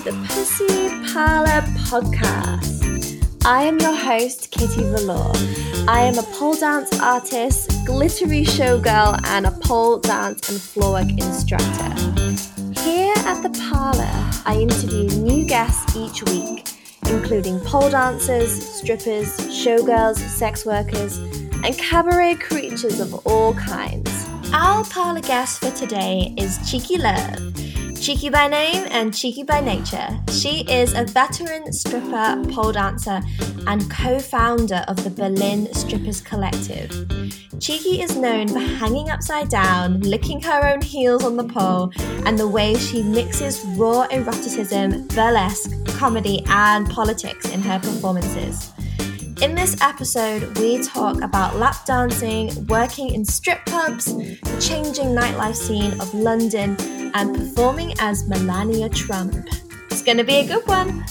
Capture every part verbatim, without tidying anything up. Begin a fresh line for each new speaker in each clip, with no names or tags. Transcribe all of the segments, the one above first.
the Pussy Parlour podcast. I am your host, Kitty Velour. I am a pole dance artist, glittery showgirl, and a pole dance and floorwork instructor. Here at the Parlour, I interview new guests each week, including pole dancers, strippers, showgirls, sex workers, and cabaret creatures of all kinds. Our parlour guest for today is Cheeky Love. Cheeky by name and cheeky by nature, she is a veteran stripper, pole dancer, and co-founder of the Berlin Strippers Collective. Cheeky is known for hanging upside down, licking her own heels on the pole, and the way she mixes raw eroticism, burlesque, comedy, and politics in her performances. In this episode, we talk about lap dancing, working in strip pubs, the changing nightlife scene of London, and performing as Melania Trump. It's going to be a good one.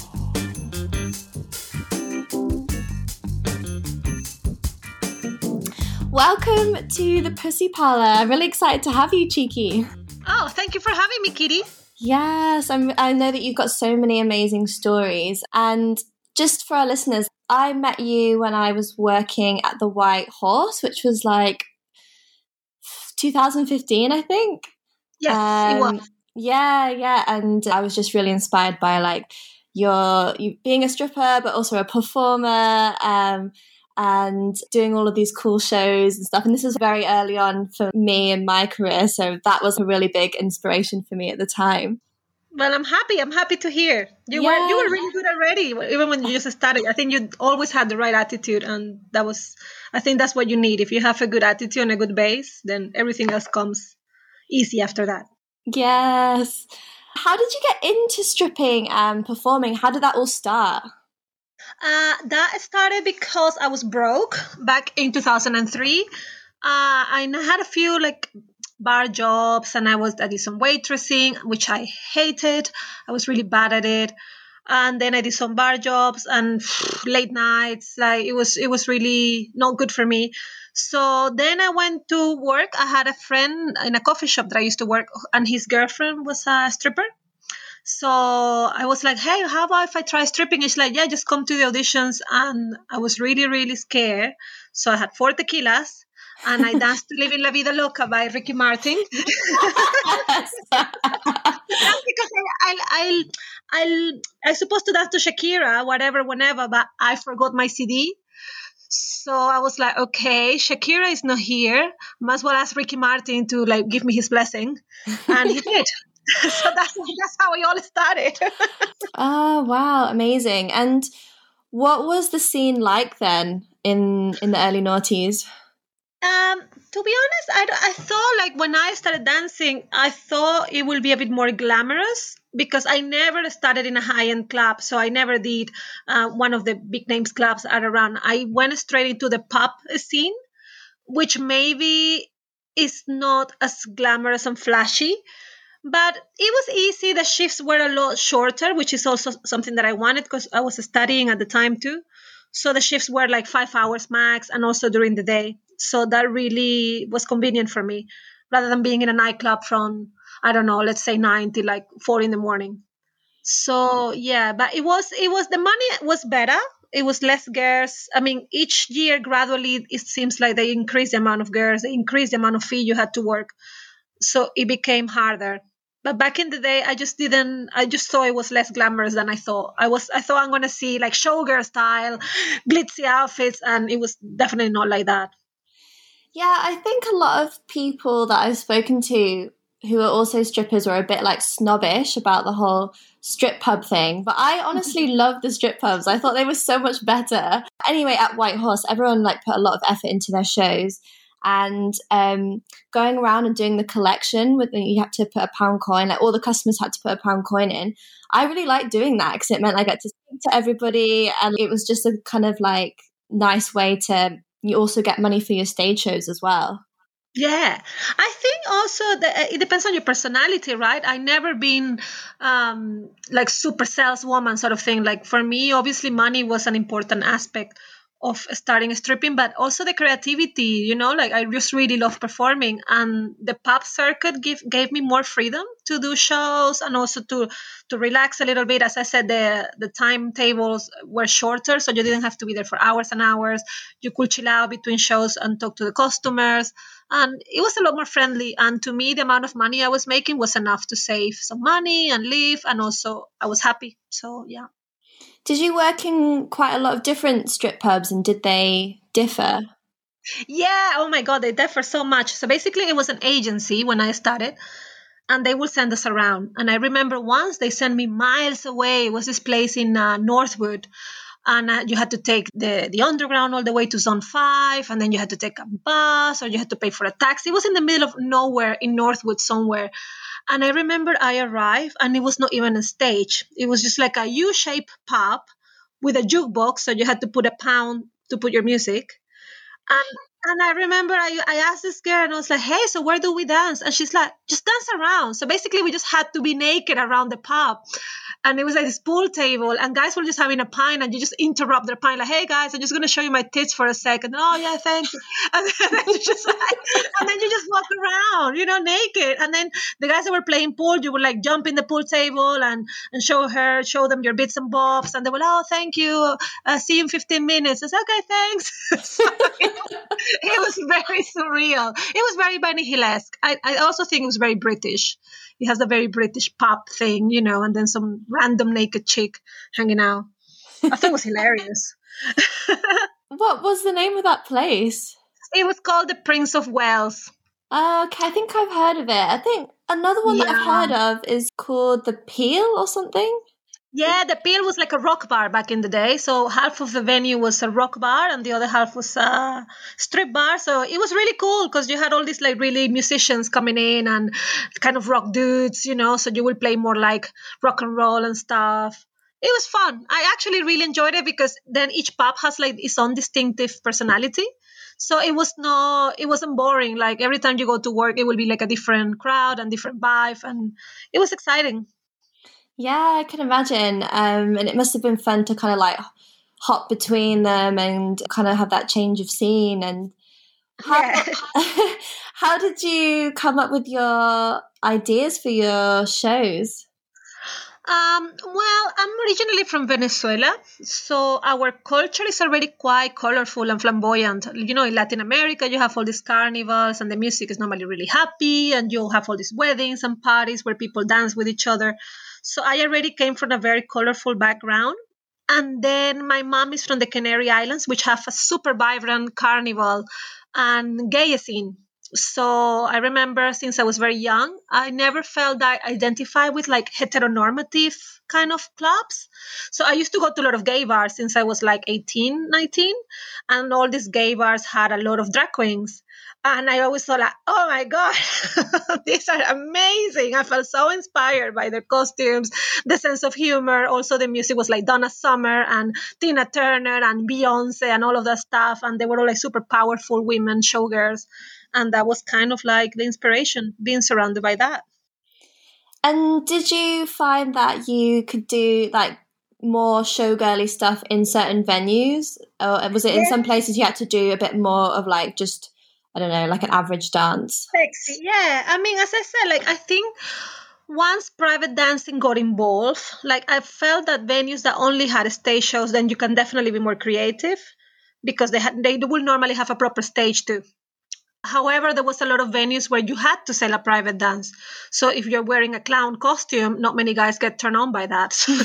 Welcome to the Pussy Parlour. I'm really excited to have you, Cheeky.
Oh, thank you for having me, Kitty.
Yes, I'm, I know that you've got so many amazing stories. And just for our listeners, I met you when I was working at the White Horse, which was like two thousand fifteen, I think.
Yes,
um,
it was.
Yeah, yeah. And I was just really inspired by like your you being a stripper, but also a performer, um, and doing all of these cool shows and stuff. And this was very early on for me in my career. So that was a really big inspiration for me at the time.
Well, I'm happy. I'm happy to hear. You
yeah.
were you were really good already, even when you just started. I think you always had the right attitude, and that was, I think that's what you need. If you have a good attitude and a good base, then everything else comes easy after that.
Yes. How did you get into stripping and performing? How did that all start?
Uh, that started because I was broke back in two thousand three. Uh, I had a few like bar jobs, and I was I did some waitressing, which I hated. I was really bad at it. And then I did some bar jobs and late nights. Like it was it was really not good for me. So then I went to work. I had a friend in a coffee shop that I used to work, and his girlfriend was a stripper. So I was like, hey, how about if I try stripping? She's like, yeah, just come to the auditions. And I was really, really scared. So I had four tequilas. And I danced to Living La Vida Loca by Ricky Martin. That's because I, I, I, I, I supposed to dance to Shakira, whatever, whenever, but I forgot my C D. So I was like, okay, Shakira is not here. Might as well ask Ricky Martin to like give me his blessing. And he did. So that's, that's how we all started.
Oh, wow. Amazing. And what was the scene like then in, in the early noughties?
Um, to be honest, I, I thought like when I started dancing, I thought it would be a bit more glamorous because I never started in a high-end club. So I never did uh, one of the big names clubs are around. I went straight into the pub scene, which maybe is not as glamorous and flashy, but it was easy. The shifts were a lot shorter, which is also something that I wanted because I was studying at the time too. So the shifts were like five hours max and also during the day. So that really was convenient for me rather than being in a nightclub from, I don't know, let's say nine till like four in the morning. So yeah, but it was, it was, the money was better. It was less girls. I mean, each year gradually, it seems like they increase the amount of girls, they increase the amount of fee you had to work. So it became harder. But back in the day, I just didn't, I just thought it was less glamorous than I thought. I was, I thought I'm going to see like showgirl style, glitzy outfits, and it was definitely not like that.
Yeah, I think a lot of people that I've spoken to who are also strippers were a bit like snobbish about the whole strip pub thing. But I honestly love the strip pubs. I thought they were so much better. Anyway, at White Horse, everyone like put a lot of effort into their shows. And um, going around and doing the collection with you had to put a pound coin, like all the customers had to put a pound coin in. I really liked doing that because it meant I got to speak to everybody, and it was just a kind of like nice way to you also get money for your stage shows as well.
Yeah, I think also that it depends on your personality, right? I never been um, like super saleswoman sort of thing. Like for me, obviously, money was an important aspect of starting stripping, but also the creativity, you know, like I just really love performing, and the pub circuit give, gave me more freedom to do shows and also to to relax a little bit. As I said, the the timetables were shorter, so you didn't have to be there for hours and hours. You could chill out between shows and talk to the customers, and it was a lot more friendly. And to me, the amount of money I was making was enough to save some money and live, and also I was happy. So yeah.
Did you work in quite a lot of different strip pubs, and did they differ?
Yeah, oh my God, they differ so much. So basically, it was an agency when I started, and they would send us around. And I remember once they sent me miles away. It was this place in uh, Northwood, and uh, you had to take the, the underground all the way to Zone five, and then you had to take a bus, or you had to pay for a taxi. It was in the middle of nowhere in Northwood somewhere. And I remember I arrived, and it was not even a stage. It was just like a U-shaped pub with a jukebox, so you had to put a pound to put your music. And and I remember I, I asked this girl, and I was like, hey, so where do we dance? And she's like, just dance around. So basically we just had to be naked around the pub. And it was like this pool table, and guys were just having a pint, and you just interrupt their pint, like, hey guys, I'm just gonna show you my tits for a second. Oh yeah, thank you. And then you just like, and then you just walk around, you know, naked. And then the guys that were playing pool, you would like jump in the pool table and and show her, show them your bits and bobs, and they were, oh, thank you. Uh, see you in fifteen minutes. I said, okay, thanks. So it was very surreal. It was very Benny Hill-esque. I, I also think it was very British. It has a very British pop thing, you know, and then some random naked chick hanging out. I thought it was hilarious.
What was the name of that place?
It was called the Prince of Wales.
Uh, okay, I think I've heard of it. I think another one
Yeah.
that I've heard of is called the Peel or something.
Yeah, the Peel was like a rock bar back in the day. So half of the venue was a rock bar and the other half was a strip bar. So it was really cool because you had all these like really musicians coming in and kind of rock dudes, you know, so you would play more like rock and roll and stuff. It was fun. I actually really enjoyed it because then each pub has like its own distinctive personality. So it was no, it wasn't boring. Like every time you go to work, it will be like a different crowd and different vibe. And it was exciting.
Yeah, I can imagine. Um, and it must have been fun to kind of like hop between them and kind of have that change of scene. And how,
Yeah.
how did you come up with your ideas for your shows?
Um, well, I'm originally from Venezuela, so our culture is already quite colorful and flamboyant. You know, in Latin America, you have all these carnivals, and the music is normally really happy, and you'll have all these weddings and parties where people dance with each other. So I already came from a very colorful background. And then my mom is from the Canary Islands, which have a super vibrant carnival and gay scene. So I remember since I was very young, I never felt that I identify with like heteronormative kind of clubs. So I used to go to a lot of gay bars since I was like eighteen, nineteen. And all these gay bars had a lot of drag queens. And I always thought like, oh my God, these are amazing. I felt so inspired by their costumes, the sense of humor. Also, the music was like Donna Summer and Tina Turner and Beyonce and all of that stuff. And they were all like super powerful women showgirls. And that was kind of like the inspiration, being surrounded by that.
And did you find that you could do like more showgirly stuff in certain venues? Or was it in
Yeah.
some places you had to do a bit more of like just, I don't know, like an average dance?
Sexy. Yeah. I mean, as I said, like, I think once private dancing got involved, like, I felt that venues that only had stage shows, then you can definitely be more creative because they had, they will normally have a proper stage too. However, there was a lot of venues where you had to sell a private dance. So if you're wearing a clown costume, not many guys get turned on by that. So,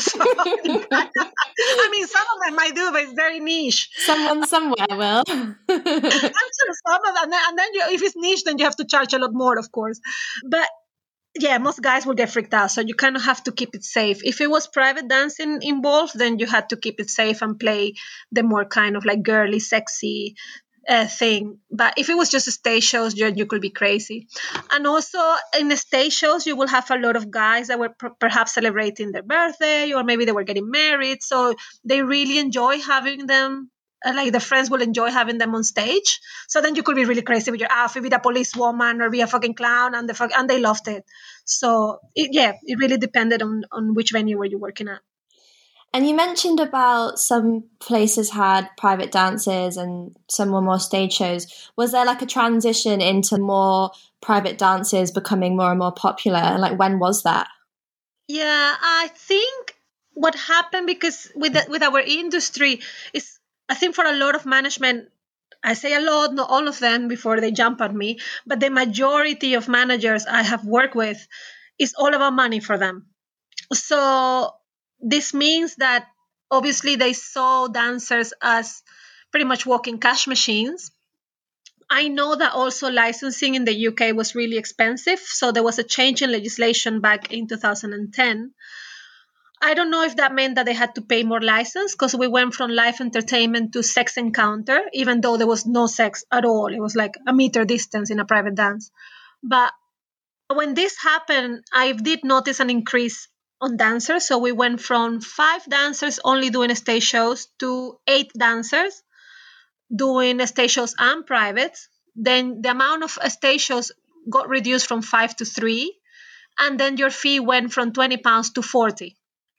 I mean, some of them might do, but it's very niche.
Someone somewhere will.
I'm sure some of them, and then, and then you, if it's niche, then you have to charge a lot more, of course. But yeah, most guys will get freaked out. So you kind of have to keep it safe. If it was private dancing involved, then you had to keep it safe and play the more kind of like girly, sexy uh, thing. But if it was just stage shows, you, you could be crazy. And also in the stage shows, you will have a lot of guys that were per- perhaps celebrating their birthday, or maybe they were getting married. So they really enjoy having them. Uh, like the friends will enjoy having them on stage. So then you could be really crazy with your outfit, be a policewoman or be a fucking clown, and the fuck, and they loved it. So it, yeah, it really depended on on which venue were you working at.
And you mentioned about some places had private dances and some were more stage shows. Was there like a transition into more private dances becoming more and more popular? And like, when was that?
Yeah, I think what happened, because with the, with our industry is, I think for a lot of management, I say a lot, not all of them before they jump at me, but the majority of managers I have worked with is all about money for them. So this means that obviously they saw dancers as pretty much walking cash machines. I know that also licensing in the U K was really expensive. So there was a change in legislation back in two thousand ten. I don't know if that meant that they had to pay more license, because we went from live entertainment to sex encounter, even though there was no sex at all. It was like a meter distance in a private dance. But when this happened, I did notice an increase on dancers. So we went from five dancers only doing stage shows to eight dancers doing stage shows and privates. Then the amount of stage shows got reduced from five to three. And then your fee went from twenty pounds to forty.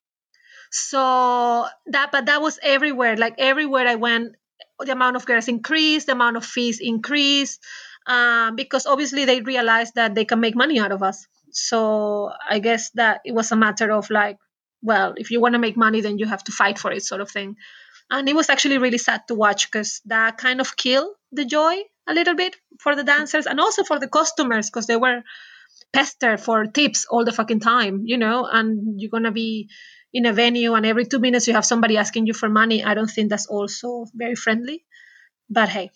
So that, but that was everywhere. Like everywhere I went, the amount of girls increased, the amount of fees increased, um, because obviously they realized that they can make money out of us. So I guess that it was a matter of like, well, if you want to make money, then you have to fight for it, sort of thing. And it was actually really sad to watch, because that kind of killed the joy a little bit for the dancers and also for the customers, because they were pestered for tips all the fucking time, you know, and you're going to be in a venue and every two minutes you have somebody asking you for money. I don't think that's also very friendly, but hey.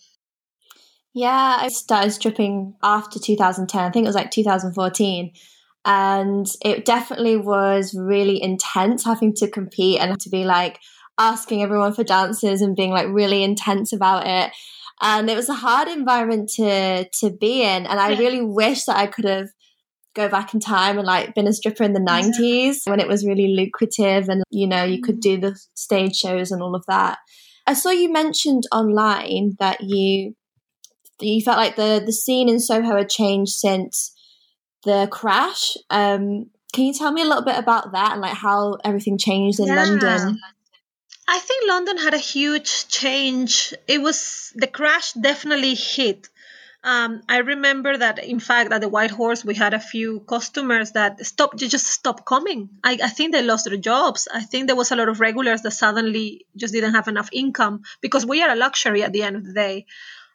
Yeah, I started stripping after two thousand ten. I think it was like two thousand fourteen. And it definitely was really intense having to compete and to be like asking everyone for dances and being like really intense about it. And it was a hard environment to to be in. And I
Yeah.
really wish that I could have go back in time and like been a stripper in the nineties when it was really lucrative and, you know, you could do the stage shows and all of that. I saw you mentioned online that you that you felt like the, the scene in Soho had changed since the crash. Um, can you tell me a little bit about that and like how everything changed in
Yeah.
London?
I think London had a huge change. It was, the crash definitely hit. Um, I remember that, in fact, at the White Horse, we had a few customers that stopped, they just stopped coming. I, I think they lost their jobs. I think there was a lot of regulars that suddenly just didn't have enough income, because we are a luxury at the end of the day.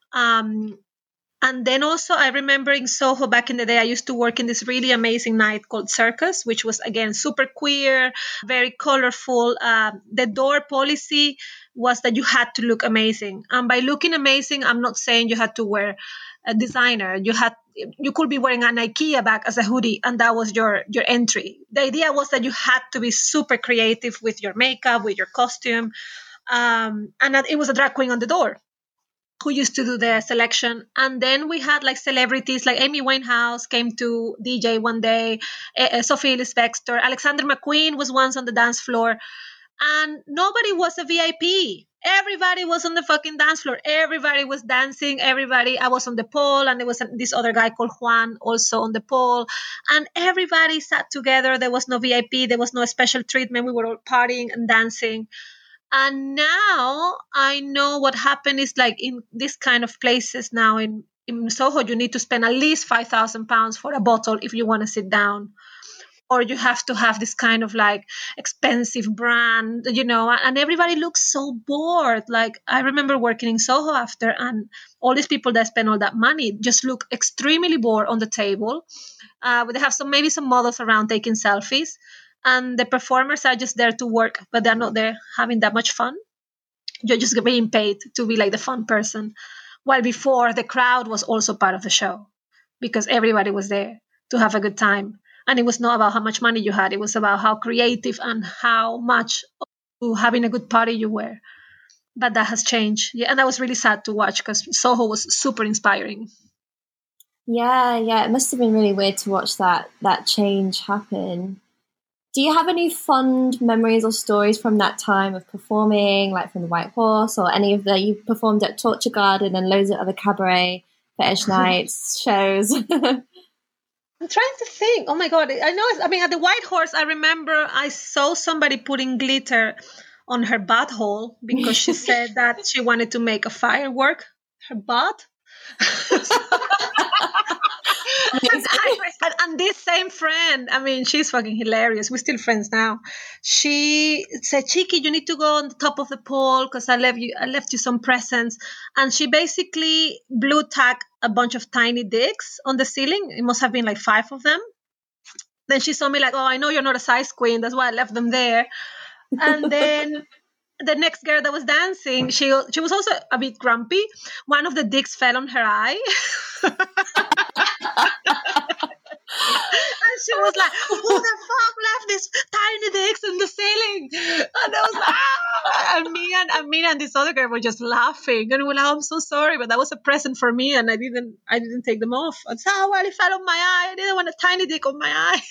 Um, and then also, I remember in Soho back in the day, I used to work in this really amazing night called Circus, which was, again, super queer, very colorful. Uh, the door policy was that you had to look amazing. And by looking amazing, I'm not saying you had to wear a designer. You had, you could be wearing an IKEA bag as a hoodie, and that was your your entry. The idea was that you had to be super creative with your makeup, with your costume, um, and that it was a drag queen on the door who used to do the selection. And then we had like celebrities like Amy Winehouse came to D J one day, uh, Sophie Ellis Bextor, Alexander McQueen was once on the dance floor, and nobody was a V I P. Everybody was on the fucking dance floor. Everybody was dancing. Everybody, I was on the pole, and there was this other guy called Juan also on the pole, and everybody sat together. There was no V I P. There was no special treatment. We were all partying and dancing. And now I know what happened is like in this kind of places now in, in Soho, you need to spend at least five thousand pounds for a bottle if you want to sit down. Or you have to have this kind of like expensive brand, you know, and everybody looks so bored. Like I remember working in Soho after, and all these people that spend all that money just look extremely bored on the table. Uh, they have some, maybe some models around taking selfies, and the performers are just there to work, but they're not there having that much fun. You're just being paid to be like the fun person. While before, the crowd was also part of the show because everybody was there to have a good time. And it was not about how much money you had. It was about how creative and how much of having a good party you were. But that has changed. Yeah, and that was really sad to watch because Soho was super inspiring.
Yeah, yeah. It must have been really weird to watch that that change happen. Do you have any fond memories or stories from that time of performing, like from the White Horse or any of the, you performed at Torture Garden and loads of other cabaret, fetish nights, shows?
I'm trying to think. Oh my God. I know. I mean, at the White Horse, I remember I saw somebody putting glitter on her butthole because she said that she wanted to make a firework. Her butt. and, I, and, and this same friend, I mean, she's fucking hilarious. We're still friends now. She said, "Chiqui, you need to go on the top of the pole because I left you. I left you some presents." And she basically blue tacked a bunch of tiny dicks on the ceiling. It must have been like five of them. Then she saw me like, "Oh, I know you're not a size queen. That's why I left them there." And then the next girl that was dancing, she she was also a bit grumpy. One of the dicks fell on her eye. And she was like, "Who the fuck left these tiny dicks in the ceiling?" And I was like, ah! and me and, and me and this other girl were just laughing, and we were like, "I'm so sorry, but that was a present for me, and I didn't I didn't take them off." And so, "Oh, well, it fell on my eye. I didn't want a tiny dick on my eye."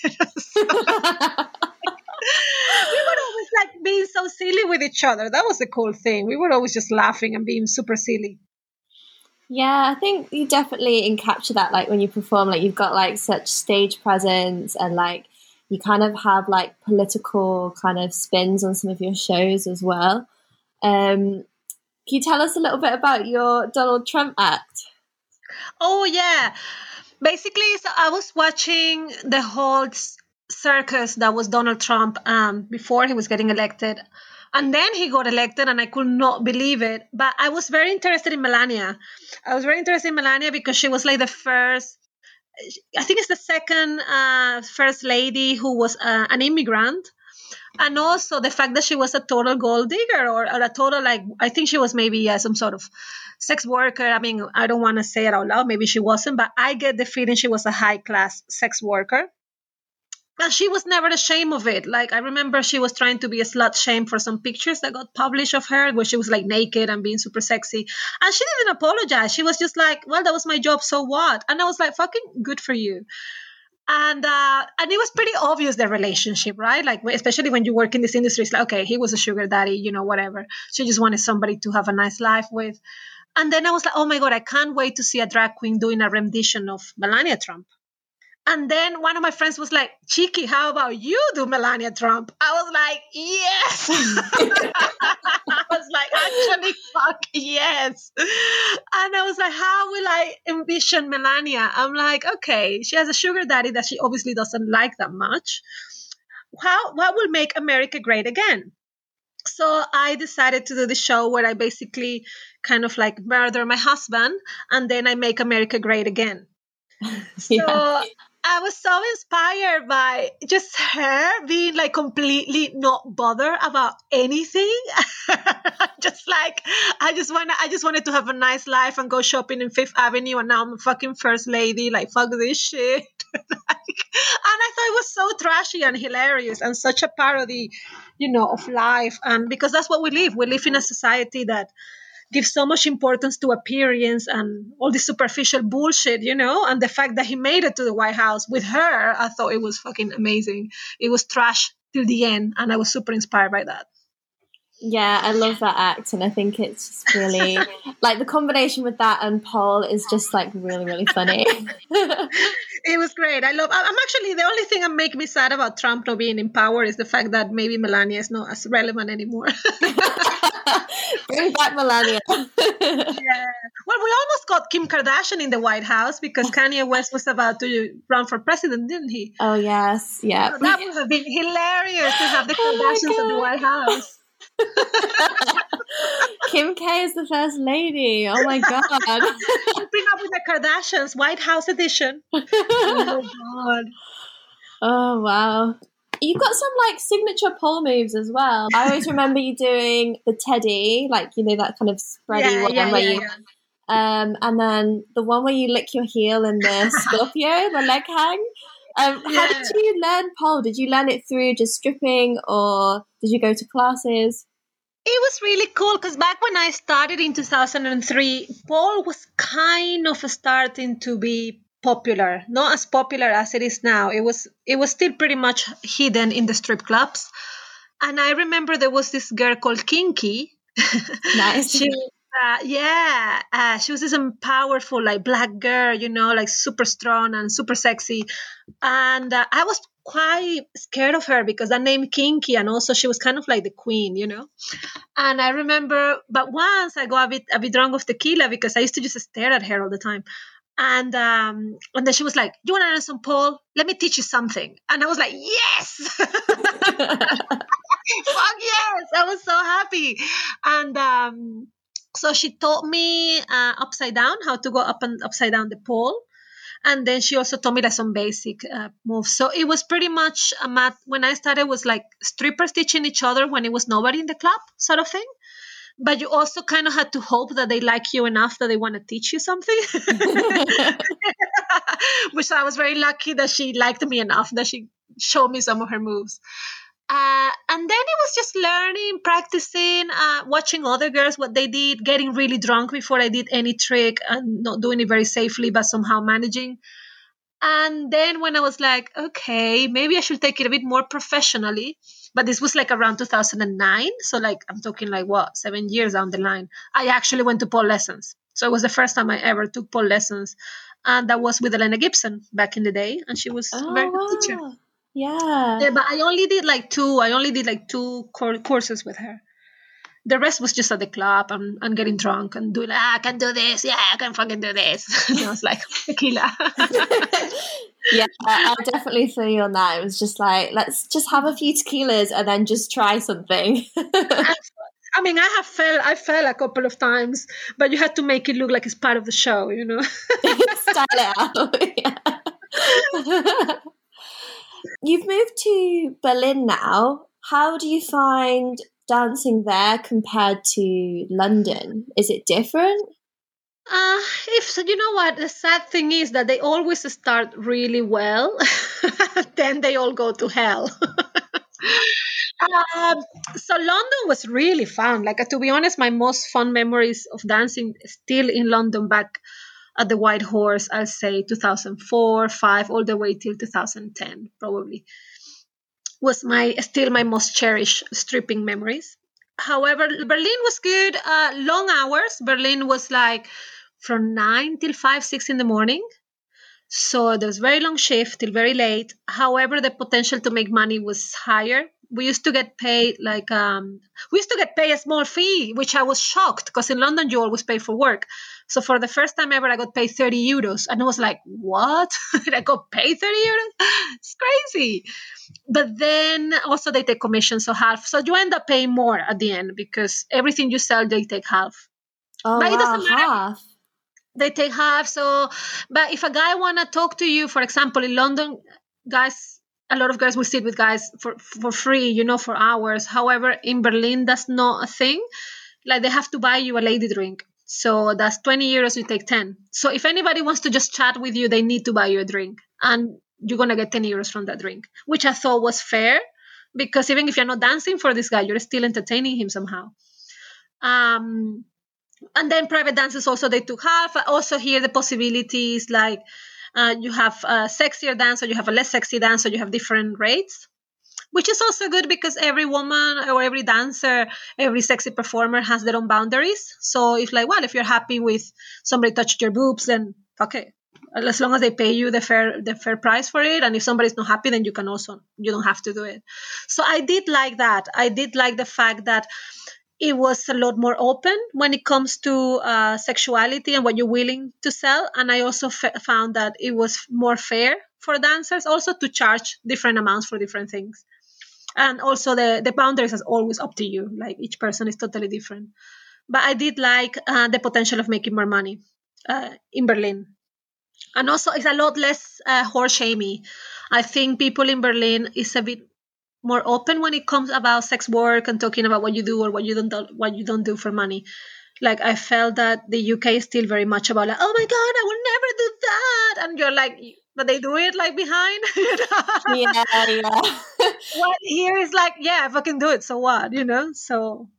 We were always like being so silly with each other. That was the cool thing. We were always just laughing and being super silly.
Yeah, I think you definitely encapture that, like when you perform, like you've got like such stage presence and like you kind of have like political kind of spins on some of your shows as well. Um, can you tell us a little bit about your Donald Trump act?
Oh, yeah. Basically, so I was watching the whole circus that was Donald Trump um, before he was getting elected. And then he got elected, and I could not believe it. But I was very interested in Melania. I was very interested in Melania because she was like the first, I think it's the second uh, first lady who was uh, an immigrant. And also the fact that she was a total gold digger or, or a total, like, I think she was maybe uh, some sort of sex worker. I mean, I don't want to say it out loud. Maybe she wasn't, but I get the feeling she was a high class sex worker. And she was never ashamed of it. Like, I remember she was trying to be a slut shame for some pictures that got published of her where she was like naked and being super sexy. And she didn't apologize. She was just like, "Well, that was my job. So what?" And I was like, fucking good for you. And uh, and it was pretty obvious, their relationship, right? Like, especially when you work in this industry, it's like, okay, he was a sugar daddy, you know, whatever. She just wanted somebody to have a nice life with. And then I was like, oh my God, I can't wait to see a drag queen doing a rendition of Melania Trump. And then one of my friends was like, "Chiqui, how about you do Melania Trump?" I was like, yes. I was like, actually, fuck yes. And I was like, how will I envision Melania? I'm like, okay, she has a sugar daddy that she obviously doesn't like that much. How, what will make America great again? So I decided to do the show where I basically kind of like murder my husband and then I make America great again. So yeah. I was so inspired by just her being like completely not bothered about anything. Just like, I just want I just wanted to have a nice life and go shopping in Fifth Avenue, and now I'm a fucking first lady. Like, fuck this shit. Like, and I thought it was so trashy and hilarious and such a parody, you know, of life. And because that's what we live. We live in a society that gives so much importance to appearance and all this superficial bullshit, you know, and the fact that he made it to the White House with her, I thought it was fucking amazing. It was trash till the end, and I was super inspired by that.
Yeah, I love that act, and I think it's just really, like, the combination with that and Paul is just, like, really, really funny.
It was great. I love, I'm actually, the only thing that makes me sad about Trump not being in power is the fact that maybe Melania is not as relevant anymore.
Bring back Melania.
Yeah. Well, we almost got Kim Kardashian in the White House because Kanye West was about to run for president, didn't he?
Oh, yes. Yeah.
So that would have been hilarious to have the Kardashians oh at the White House.
Kim K is the first lady. Oh my God.
Keeping up with the Kardashians, White House edition. Oh my God.
Oh, wow. You've got some like signature pole moves as well. I always remember you doing the Teddy, like, you know, that kind of spready
yeah,
one
yeah,
where
yeah,
you,
yeah.
um, and then the one where you lick your heel in the Scorpio, the leg hang. Um,
Yeah.
How did you learn pole? Did you learn it through just stripping, or did you go to classes?
It was really cool because back when I started in two thousand three, pole was kind of starting to be popular, not as popular as it is now. It was it was still pretty much hidden in the strip clubs. And I remember there was this girl called Kinky.
Nice.
she Uh, yeah, uh, she was this powerful, like black girl, you know, like super strong and super sexy. And uh, I was quite scared of her because that name Kinky, and also she was kind of like the queen, you know. And I remember, but once I got a bit a bit drunk of tequila because I used to just stare at her all the time. And um, and then she was like, "You want to learn some pole? Let me teach you something." And I was like, "Yes!" Fuck yes! I was so happy. And um, so she taught me uh, upside down, how to go up and upside down the pole. And then she also taught me like some basic uh, moves. So it was pretty much a mat. When I started, it was like strippers teaching each other when it was nobody in the club, sort of thing. But you also kind of had to hope that they like you enough that they want to teach you something. Which I was very lucky that she liked me enough that she showed me some of her moves. Uh, and then it was just learning, practicing, uh, watching other girls, what they did, getting really drunk before I did any trick and not doing it very safely, but somehow managing. And then when I was like, okay, maybe I should take it a bit more professionally. But this was like around two thousand nine. So like, I'm talking like what, seven years down the line. I actually went to pole lessons. So it was the first time I ever took pole lessons. And that was with Elena Gibson back in the day. And she was a very good
Oh,
teacher.
wow. Yeah.
Yeah, but I only did like two. I only did like two cor- courses with her. The rest was just at the club and, and getting drunk and doing like, ah, I can do this. Yeah, I can fucking do this. And I was like, tequila.
Yeah, I- I'll definitely feel you on that. It was just like, let's just have a few tequilas and then just try something.
I mean, I have fell. I fell a couple of times, but you had to make it look like it's part of the show, you know.
Style it out. Yeah. You've moved to Berlin now. How do you find dancing there compared to London? Is it different?
Uh, if so, you know what, the sad thing is that they always start really well, then they all go to hell. um, so London was really fun. Like uh, to be honest, my most fun memories of dancing still in London back at the White Horse. I'll say two thousand four, five, all the way till two thousand ten, probably was my still my most cherished stripping memories. However, Berlin was good. Uh, long hours. Berlin was like from nine till five, six in the morning. So there was very long shift till very late. However, the potential to make money was higher. We used to get paid like um we used to get paid a small fee, which I was shocked because in London you always pay for work. So for the first time ever, I got paid thirty euros, and I was like, "What? I got paid thirty euros? It's crazy!" But then also they take commission, so half. So you end up paying more at the end because everything you sell they take half.
Oh,
But it
wow,
doesn't matter.
half.
They take half. So, but if a guy wanna talk to you, for example, in London, guys, a lot of girls will sit with guys for for free, you know, for hours. However, in Berlin, that's not a thing. Like they have to buy you a lady drink. So that's twenty euros, you take ten. So if anybody wants to just chat with you, they need to buy you a drink. And you're going to get ten euros from that drink, which I thought was fair because even if you're not dancing for this guy, you're still entertaining him somehow. Um, and then private dances also, they took half. Also here, the possibilities like uh, you have a sexier dance or you have a less sexy dance, or you have different rates, which is also good because every woman or every dancer, every sexy performer has their own boundaries. So if like, well, if you're happy with somebody touched your boobs, then okay, as long as they pay you the fair the fair price for it. And if somebody's not happy, then you can also, you don't have to do it. So I did like that. I did like the fact that it was a lot more open when it comes to uh, sexuality and what you're willing to sell. And I also f- found that it was more fair for dancers also to charge different amounts for different things. And also the, the boundaries is always up to you. Like each person is totally different. But I did like uh, the potential of making more money uh, in Berlin. And also it's a lot less uh, horse shamey. I think people in Berlin is a bit more open when it comes about sex work and talking about what you do or what you don't do, what you don't do for money. Like I felt that the U K is still very much about like, oh my god, I will never do that, and you're like, but they do it like behind.
Yeah, yeah.
Well, here is like, yeah, if I can do it, so what, you know? So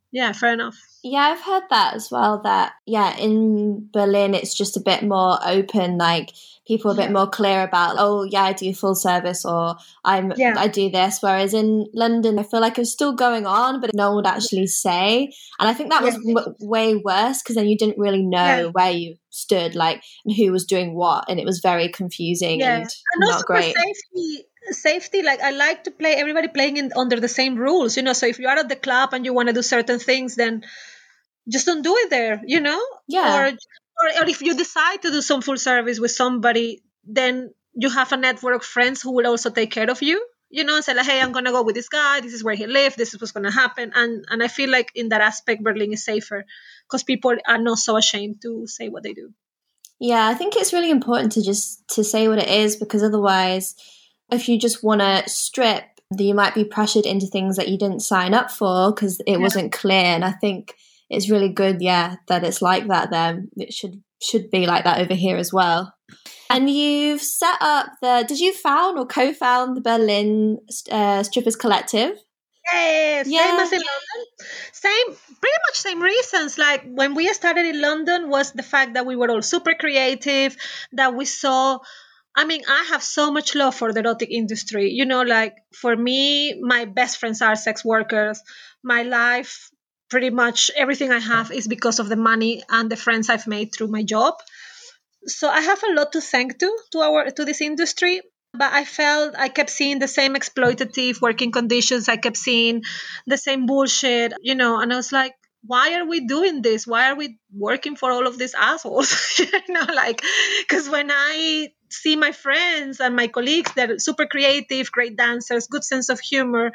yeah, fair enough.
Yeah, I've heard that as well, that, yeah, in Berlin, it's just a bit more open, like people are a bit
Yeah.
more clear about, oh, yeah, I do full service or I'm,
Yeah.
I do this. Whereas in London, I feel like it's still going on, but no one would actually say. And I think that was
Yeah.
m- way worse because then you didn't really know
Yeah.
where you stood, like, and who was doing what. And it was very confusing
Yeah.
and
And also
not
for
great.
safety, safety, like I like to play everybody playing in under the same rules, you know. So if you are at the club and you want to do certain things, then just don't do it there, you know? Or,
Yeah.
or or if you decide to do some full service with somebody, then you have a network of friends who will also take care of you, you know, and say like, hey, I'm gonna go with this guy, this is where he lives, this is what's gonna happen. And and I feel like in that aspect Berlin is safer because people are not so ashamed to say what they do.
Yeah, I think it's really important to just to say what it is, because otherwise, if you just want to strip, you might be pressured into things that you didn't sign up for because it
Yeah.
wasn't clear. And I think it's really good, yeah, that it's like that there. It should should be like that over here as well. And you've set up the, did you found or co-found the Berlin uh, Strippers Collective?
Yeah, same
Yeah.
as in London. Same, pretty much same reasons. Like when we started in London was the fact that we were all super creative, that we saw. I mean, I have so much love for the erotic industry. You know, like for me, my best friends are sex workers. My life, pretty much everything I have is because of the money and the friends I've made through my job. So I have a lot to thank to to our to this industry. But I felt I kept seeing the same exploitative working conditions. I kept seeing the same bullshit, you know, and I was like, why are we doing this? Why are we working for all of these assholes? You know, like, because when I see my friends and my colleagues, they're super creative, great dancers, good sense of humor.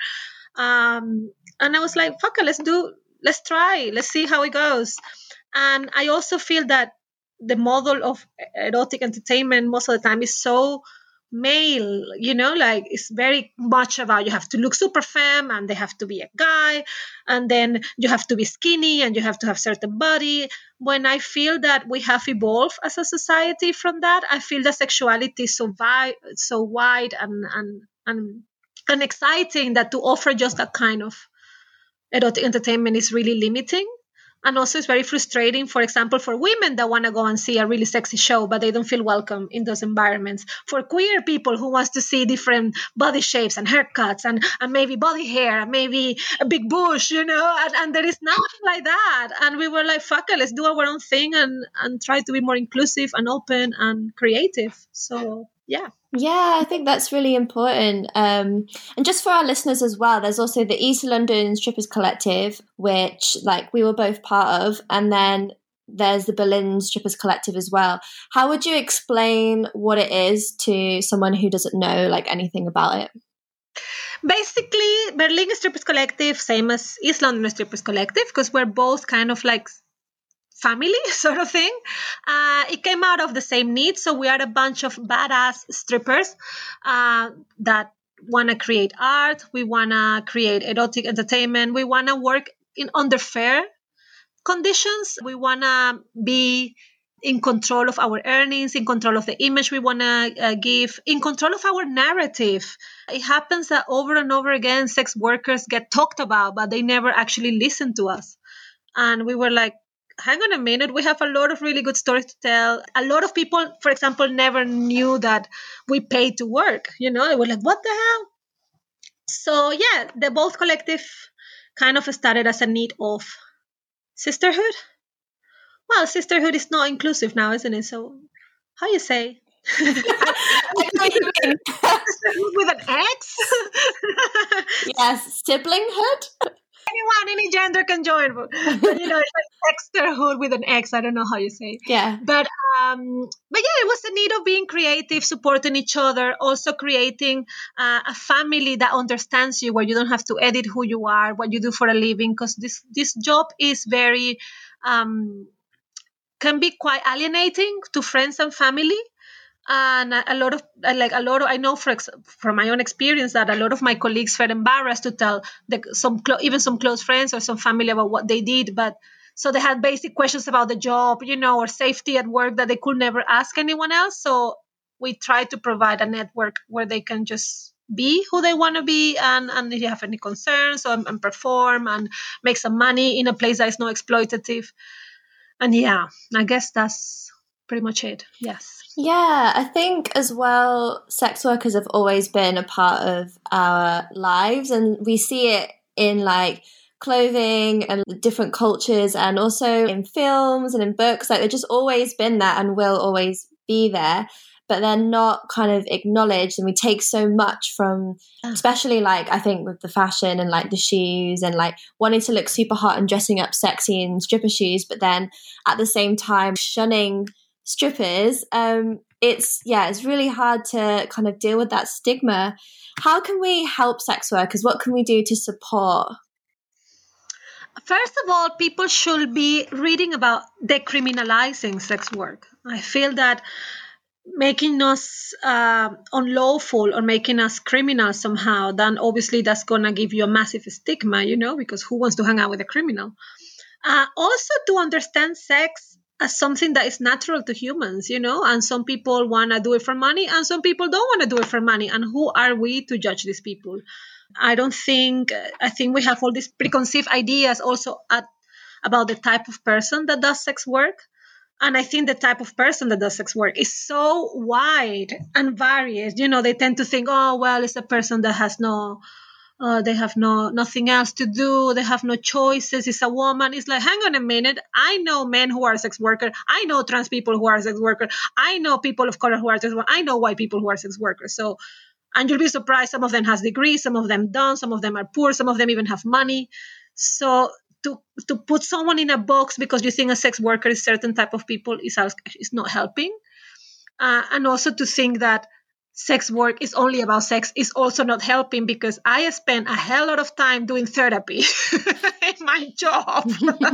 Um, and I was like, fuck it, let's do, let's try, let's see how it goes. And I also feel that the model of erotic entertainment most of the time is so male, you know, like it's very much about you have to look super femme and they have to be a guy, and then you have to be skinny and you have to have certain body. When I feel that we have evolved as a society from that, I feel that sexuality is so vi- so wide and and and and exciting that to offer just that kind of erotic entertainment is really limiting. And also it's very frustrating, for example, for women that want to go and see a really sexy show but they don't feel welcome in those environments, for queer people who wants to see different body shapes and haircuts and, and maybe body hair and maybe a big bush, you know, and, and there is nothing like that. And we were like, fuck it, let's do our own thing and and try to be more inclusive and open and creative. So yeah.
Yeah, I think that's really important. Um, and just for our listeners as well, there's also the East London Strippers Collective, which like we were both part of, and then there's the Berlin Strippers Collective as well. How would you explain what it is to someone who doesn't know like anything about it?
Basically, Berlin Strippers Collective, same as East London Strippers Collective, because we're both kind of like family sort of thing. Uh, it came out of the same need. So we are a bunch of badass strippers uh, that want to create art. We want to create erotic entertainment. We want to work in under fair conditions. We want to be in control of our earnings, in control of the image we want to uh, give, in control of our narrative. It happens that over and over again, sex workers get talked about, but they never actually listen to us. And we were like, hang on a minute, we have a lot of really good stories to tell. A lot of people, for example, never knew that we paid to work. You know, they were like, what the hell? So yeah, the Both Collective kind of started as a need of sisterhood. Well, sisterhood is not inclusive now, isn't it? So how you say?
I know what you mean.
Sisterhood with an X?
Yes, siblinghood.
Anyone, any gender can join, but, but you know, it's like sisterhood with an X. I don't know how you say.
Yeah.
But um, but yeah, it was the need of being creative, supporting each other, also creating uh, a family that understands you, where you don't have to edit who you are, what you do for a living, because this this job is very um, can be quite alienating to friends and family. And a a lot of like a lot of I know for ex- from my own experience that a lot of my colleagues felt embarrassed to tell the, some clo- even some close friends or some family about what they did, but so they had basic questions about the job, you know, or safety at work that they could never ask anyone else. So we try to provide a network where they can just be who they want to be, and, and if you have any concerns, and, and perform and make some money in a place that is not exploitative. And yeah, I guess that's pretty much it. Yes.
Yeah, I think as well, sex workers have always been a part of our lives, and we see it in like clothing and different cultures, and also in films and in books. Like they've just always been there and will always be there, but they're not kind of acknowledged. And we take so much from, especially like I think with the fashion and like the shoes and like wanting to look super hot and dressing up sexy in stripper shoes, but then at the same time shunning strippers. Um, it's yeah, it's really hard to kind of deal with that stigma. How can we help sex workers? What can we do to support?
First of all, people should be reading about decriminalizing sex work. I feel that making us uh, unlawful or making us criminal somehow, then obviously that's going to give you a massive stigma, you know, because who wants to hang out with a criminal? Uh, also to understand sex as something that is natural to humans, you know, and some people want to do it for money and some people don't want to do it for money. And who are we to judge these people? I don't think, I think we have all these preconceived ideas also at, about the type of person that does sex work. And I think the type of person that does sex work is so wide and varied. You know, they tend to think, oh, well, it's a person that has no, uh, they have no nothing else to do. They have no choices. It's a woman. It's like, hang on a minute. I know men who are sex workers. I know trans people who are sex workers. I know people of color who are sex workers. I know white people who are sex workers. So, and you'll be surprised. Some of them has degrees. Some of them don't. Some of them are poor. Some of them even have money. So to to put someone in a box because you think a sex worker is certain type of people is, is not helping. Uh, and also to think that sex work is only about sex is also not helping, because I spend a hell lot of time doing therapy in my job.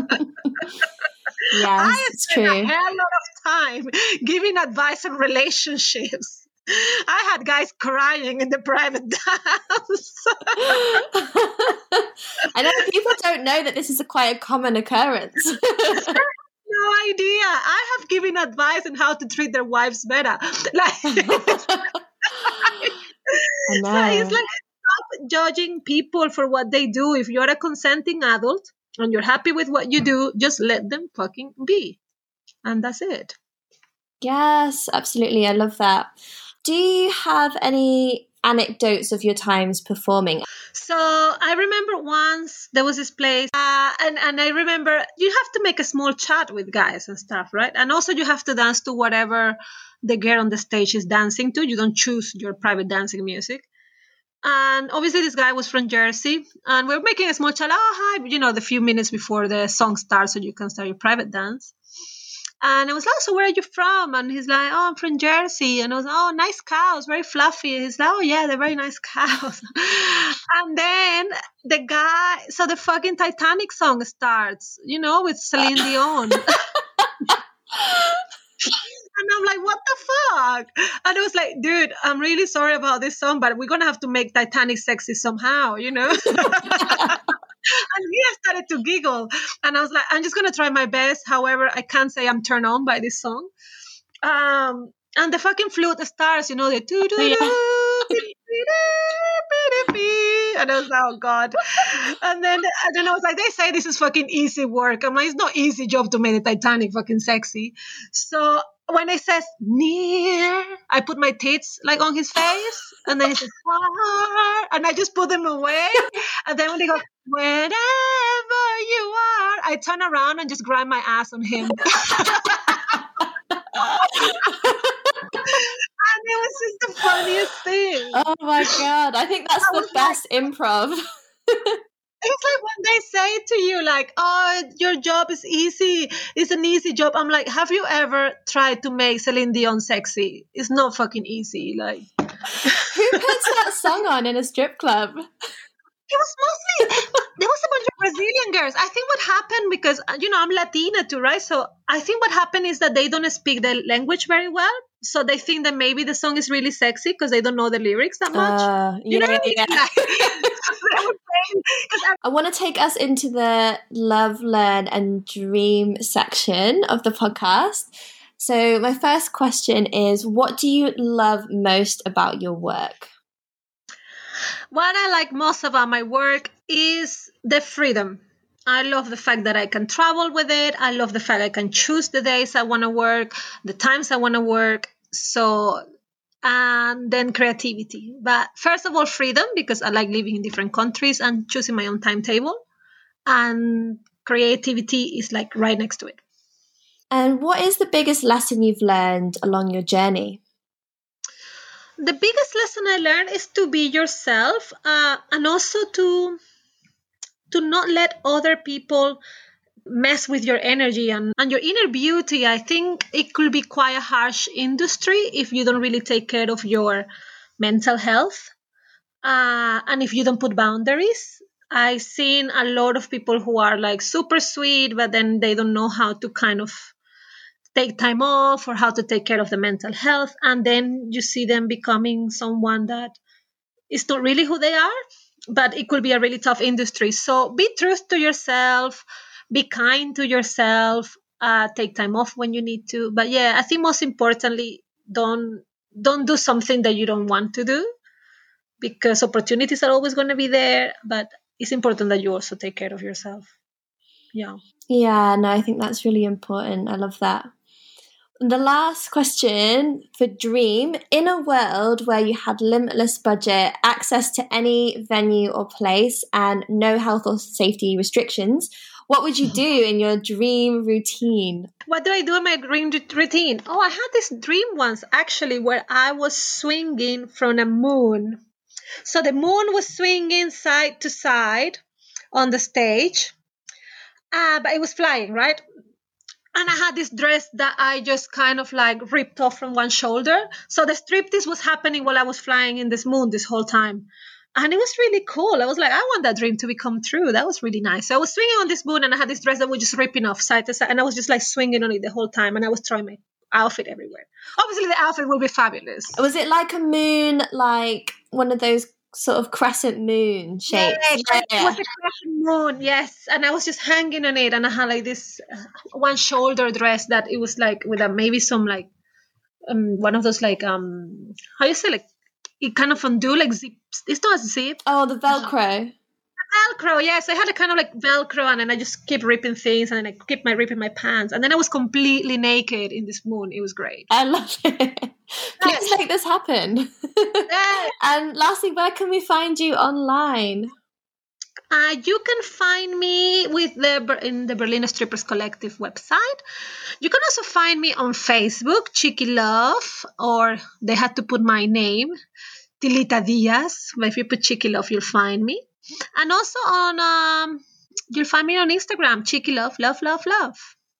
Yes,
I
it's
spend
true.
a hell lot of time giving advice on relationships. I had guys crying in the private dance.
I know people don't know that this is a quite a common occurrence.
No idea. I have given advice on how to treat their wives better. Like,
I know.
So it's like, stop judging people for what they do. If you're a consenting adult and you're happy with what you do, just let them fucking be. And that's it.
Yes, absolutely. I love that. Do you have any anecdotes of your times performing?
So I remember once there was this place, uh, and, and I remember you have to make a small chat with guys and stuff, right? And also you have to dance to whatever the girl on the stage is dancing to. You don't choose your private dancing music. And obviously this guy was from Jersey, and we we're making a small chat. Oh, hi, you know, the few minutes before the song starts so you can start your private dance. And I was like, oh, so where are you from? And he's like, oh, I'm from Jersey. And I was like, oh, nice cows, very fluffy. And he's like, oh, yeah, they're very nice cows. And then the guy, so the fucking Titanic song starts, you know, with Celine Dion. And I'm like, what the fuck? And I was like, dude, I'm really sorry about this song, but we're going to have to make Titanic sexy somehow, you know? And he started to giggle. And I was like, I'm just going to try my best. However, I can't say I'm turned on by this song. Um, and the fucking flute starts, you know, the doo doo and I was like, oh God. And then, and then I was like, they say this is fucking easy work. I'm like, it's not easy job to make the Titanic fucking sexy. So when he says near, I put my tits like on his face, and then he says far, and I just put them away. And then when they go, wherever you are, I turn around and just grind my ass on him. And it was just the funniest thing.
Oh my God. I think that's I the best like, improv.
It's like when they say to you, like, oh, your job is easy. It's an easy job. I'm like, have you ever tried to make Celine Dion sexy? It's not fucking easy. Like,
who puts that song on in a strip club?
It was mostly, there was a bunch of Brazilian girls. I think what happened, because, you know, I'm Latina too, right? So I think what happened is that they don't speak the language very well. So they think that maybe the song is really sexy because they don't know the lyrics that much. Uh,
you yeah, know what I mean? Yeah. I want to take us into the love, learn and dream section of the podcast. So my first question is, what do you love most about your work?
What I like most about my work is the freedom. I love the fact that I can travel with it. I love the fact I can choose the days I want to work, the times I want to work. So, and then creativity. But first of all, freedom, because I like living in different countries and choosing my own timetable. And creativity is like right next to it.
And what is the biggest lesson you've learned along your journey?
The biggest lesson I learned is to be yourself, uh, and also to to not let other people mess with your energy and, and your inner beauty. I think it could be quite a harsh industry if you don't really take care of your mental health, uh, and if you don't put boundaries. I've seen a lot of people who are like super sweet, but then they don't know how to kind of take time off or how to take care of the mental health. And then you see them becoming someone that is not really who they are, but it could be a really tough industry. So be true to yourself, be kind to yourself, uh, take time off when you need to. But yeah, I think most importantly, don't don't do something that you don't want to do, because opportunities are always going to be there, but it's important that you also take care of yourself. Yeah.
Yeah, no, I think that's really important. I love that. The last question for Dream: in a world where you had limitless budget, access to any venue or place, and no health or safety restrictions, what would you do in your dream routine?
What do I do in my dream routine? Oh, I had this dream once actually where I was swinging from a moon. So the moon was swinging side to side on the stage, uh, but it was flying, right? And I had this dress that I just kind of like ripped off from one shoulder. So the striptease was happening while I was flying in this moon this whole time. And it was really cool. I was like, I want that dream to become true. That was really nice. So I was swinging on this moon and I had this dress that was just ripping off side to side. And I was just like swinging on it the whole time. And I was throwing my outfit everywhere. Obviously, the outfit will be fabulous.
Was it like a moon, like one of those sort of crescent moon shapes?
Yeah, yeah. It was a crescent moon, yes. And I was just hanging on it. And I had like this uh, one shoulder dress that it was like with a, maybe some like um one of those like, um how you say, like it kind of undo like zips. It's not a zip.
Oh, the Velcro.
Velcro, yes. I had a kind of like Velcro, and then I just keep ripping things, and then I keep my ripping my pants, and then I was completely naked in this moon. It was great.
I love it. Please yes. Make this happen. Yes. And lastly, where can we find you online?
Uh, you can find me with the in the Berlin Strippers Collective website. You can also find me on Facebook, Cheeky Love, or they had to put my name, Tilita Diaz. But if you put Cheeky Love, you'll find me. And also on, um, you'll find me on Instagram, Cheeky Love, love, love, love.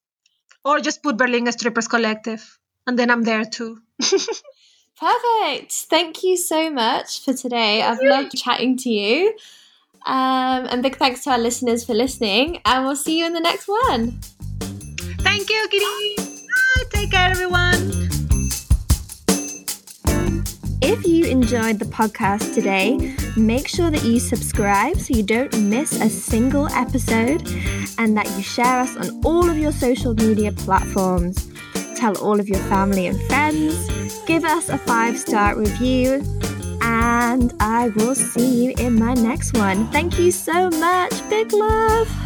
Or just put Berlin Strippers Collective, and then I'm there too.
Perfect. Thank you so much for today. I've loved chatting to you. Um, and big thanks to our listeners for listening, and we'll see you in the next one.
Thank you, Kitty. Bye. Take care, everyone.
If you enjoyed the podcast today, make sure that you subscribe so you don't miss a single episode, and that you share us on all of your social media platforms. Tell all of your family and friends. Give us a five-star review. And I will see you in my next one. Thank you so much. Big love.